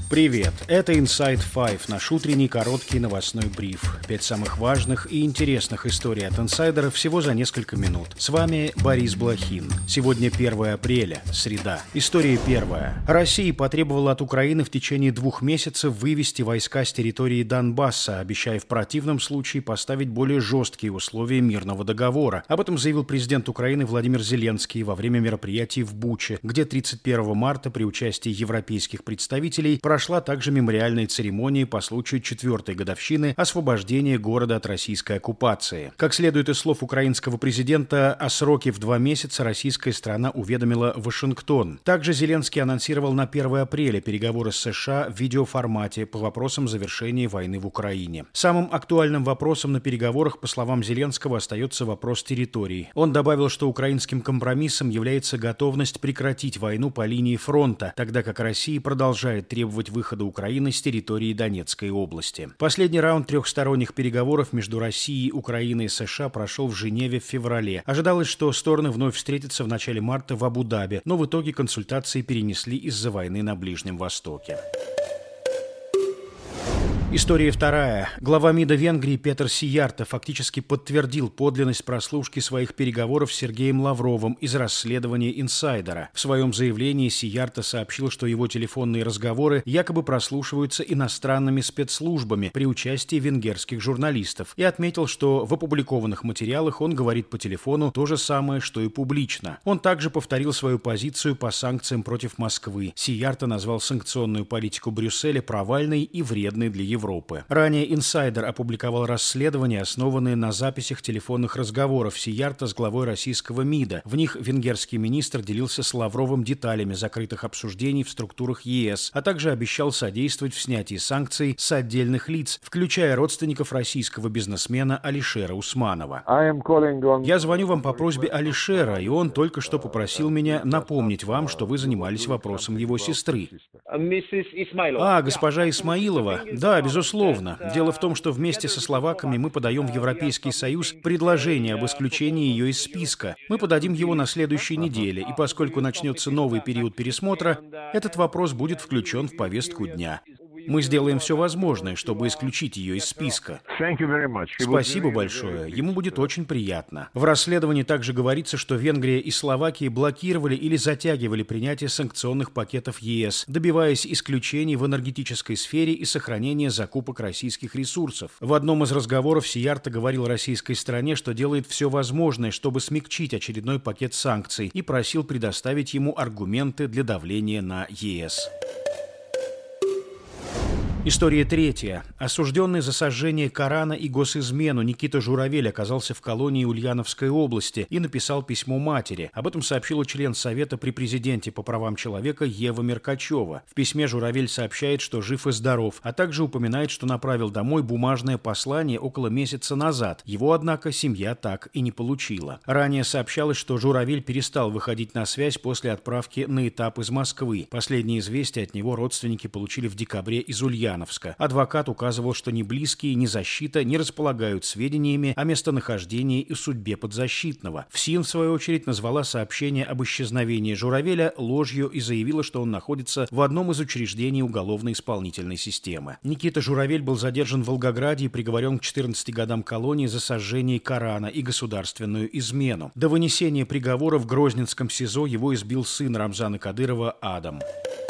Привет! Это Inside Five, наш утренний короткий новостной бриф. 5 самых важных и интересных историй от инсайдеров всего за несколько минут. С вами Борис Блохин. Сегодня 1 апреля, среда. История первая. Россия потребовала от Украины в течение 2 месяцев вывести войска с территории Донбасса, обещая в противном случае поставить более жесткие условия мирного договора. Об этом заявил президент Украины Владимир Зеленский во время мероприятий в Буче, где 31 марта при участии европейских представителей прошла также мемориальная церемония по случаю 4-й годовщины освобождения города от российской оккупации. Как следует из слов украинского президента, о сроке в 2 месяца российская страна уведомила Вашингтон. Также Зеленский анонсировал на 1 апреля переговоры с США в видеоформате по вопросам завершения войны в Украине. Самым актуальным вопросом на переговорах, по словам Зеленского, остается вопрос территорий. Он добавил, что украинским компромиссом является готовность прекратить войну по линии фронта, тогда как Россия продолжает требовать выхода Украины с территории Донецкой области. Последний раунд трехсторонних переговоров между Россией, Украиной и США прошел в Женеве в феврале. Ожидалось, что стороны вновь встретятся в начале марта в Абу-Даби, но в итоге консультации перенесли из-за войны на Ближнем Востоке. История вторая. Глава МИДа Венгрии Петер Сиярто фактически подтвердил подлинность прослушки своих переговоров с Сергеем Лавровым из расследования «Инсайдера». В своем заявлении Сиярто сообщил, что его телефонные разговоры якобы прослушиваются иностранными спецслужбами при участии венгерских журналистов, и отметил, что в опубликованных материалах он говорит по телефону то же самое, что и публично. Он также повторил свою позицию по санкциям против Москвы. Сиярто назвал санкционную политику Брюсселя провальной и вредной для Европы. Ранее «Инсайдер» опубликовал расследование, основанное на записях телефонных разговоров Сиярто с главой российского МИДа. В них венгерский министр делился с Лавровым деталями закрытых обсуждений в структурах ЕС, а также обещал содействовать в снятии санкций с отдельных лиц, включая родственников российского бизнесмена Алишера Усманова. «Я звоню вам по просьбе Алишера, и он только что попросил меня напомнить вам, что вы занимались вопросом его сестры». Госпожа Исмаилова. Да, безусловно. Дело в том, что вместе со словаками мы подаем в Европейский Союз предложение об исключении ее из списка. Мы подадим его на следующей неделе, и поскольку начнется новый период пересмотра, этот вопрос будет включен в повестку дня. Мы сделаем все возможное, чтобы исключить ее из списка. Спасибо большое. Ему будет очень приятно. В расследовании также говорится, что Венгрия и Словакия блокировали или затягивали принятие санкционных пакетов ЕС, добиваясь исключений в энергетической сфере и сохранения закупок российских ресурсов. В одном из разговоров Сиярто говорил российской стороне, что делает все возможное, чтобы смягчить очередной пакет санкций, и просил предоставить ему аргументы для давления на ЕС. История третья. Осужденный за сожжение Корана и госизмену Никита Журавель оказался в колонии Ульяновской области и написал письмо матери. Об этом сообщила член Совета при президенте по правам человека Ева Меркачева. В письме Журавель сообщает, что жив и здоров, а также упоминает, что направил домой бумажное послание около месяца назад. Его, однако, семья так и не получила. Ранее сообщалось, что Журавель перестал выходить на связь после отправки на этап из Москвы. Последние известия от него родственники получили в декабре из Ульяновска. Адвокат указывал, что ни близкие, ни защита не располагают сведениями о местонахождении и судьбе подзащитного. ФСИН, в свою очередь, назвала сообщение об исчезновении Журавеля ложью и заявила, что он находится в одном из учреждений уголовно-исполнительной системы. Никита Журавель был задержан в Волгограде и приговорен к 14 годам колонии за сожжение Корана и государственную измену. До вынесения приговора в Грозненском СИЗО его избил сын Рамзана Кадырова Адам.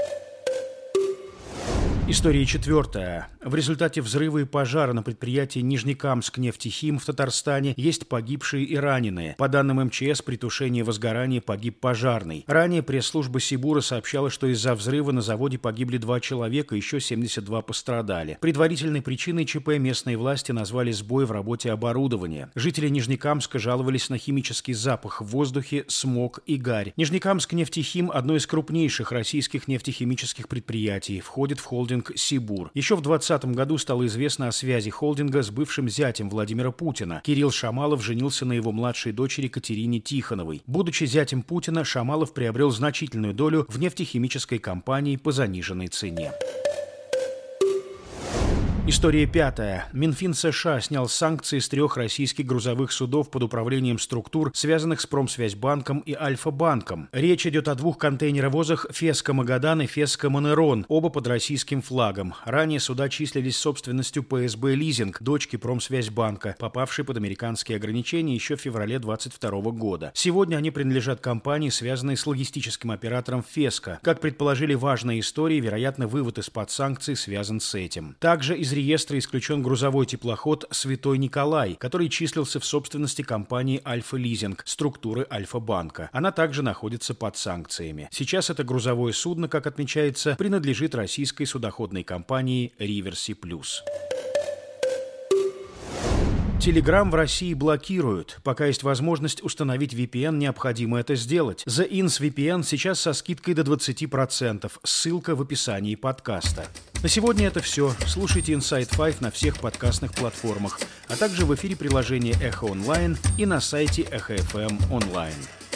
История четвертая. В результате взрыва и пожара на предприятии Нижнекамск-нефтехим в Татарстане есть погибшие и раненые. По данным МЧС, при тушении возгорания погиб пожарный. Ранее пресс-служба Сибура сообщала, что из-за взрыва на заводе погибли 2 человека, еще 72 пострадали. Предварительной причиной ЧП местные власти назвали сбой в работе оборудования. Жители Нижнекамска жаловались на химический запах в воздухе, смог и гарь. Нижнекамск-нефтехим – одно из крупнейших российских нефтехимических предприятий, входит в холдинг «Сибур». Еще в 2020 году стало известно о связи холдинга с бывшим зятем Владимира Путина. Кирилл Шамалов женился на его младшей дочери Катерине Тихоновой. Будучи зятем Путина, Шамалов приобрел значительную долю в нефтехимической компании по заниженной цене. История пятая. Минфин США снял санкции с 3 российских грузовых судов под управлением структур, связанных с Промсвязьбанком и Альфа-банком. Речь идет о 2 контейнеровозах «Феска Магадан» и «Феска Монерон», оба под российским флагом. Ранее суда числились собственностью ПСБ «Лизинг», дочки Промсвязьбанка, попавшей под американские ограничения еще в феврале 2022 года. Сегодня они принадлежат компании, связанной с логистическим оператором «Феска». Как предположили важные истории, вероятно, вывод из-под санкций связан с этим. Также из реестра исключен грузовой теплоход «Святой Николай», который числился в собственности компании «Альфа-Лизинг», структуры Альфа-банка. Она также находится под санкциями. Сейчас это грузовое судно, как отмечается, принадлежит российской судоходной компании «Риверси Плюс». Telegram в России блокируют. Пока есть возможность установить VPN, необходимо это сделать. The Ins VPN сейчас со скидкой до 20%. Ссылка в описании подкаста. На сегодня это все. Слушайте Inside Five на всех подкастных платформах, а также в эфире приложения Эхо Онлайн и на сайте Эхо FM онлайн.